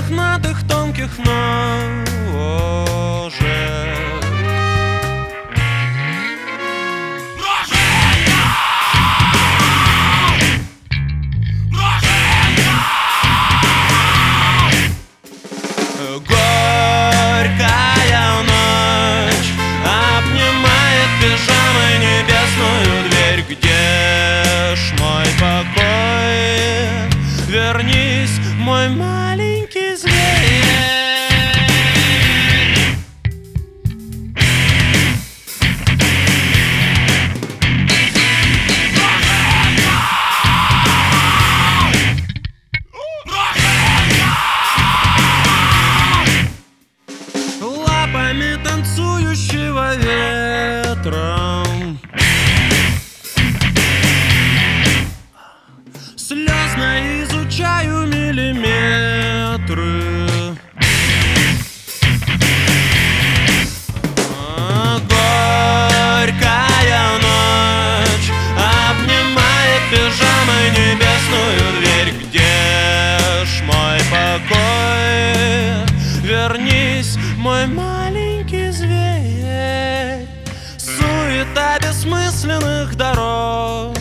мохнатых тонких ножек. Горькая ночь обнимает пижамой небесную дверь. Где ж мой покой? Вернись, мой маленький зверь. Лапами танцующего ветром, слезно изучаю миллиметры. Горькая ночь обнимает пижамой небесную дверь. Где ж мой покой? Вернись, мой маленький зверь. Суета бессмысленных дорожек,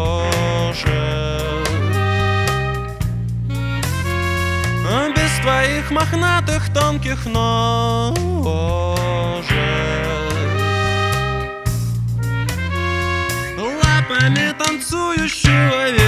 без твоих мохнатых тонких ножек. Лапами танцующего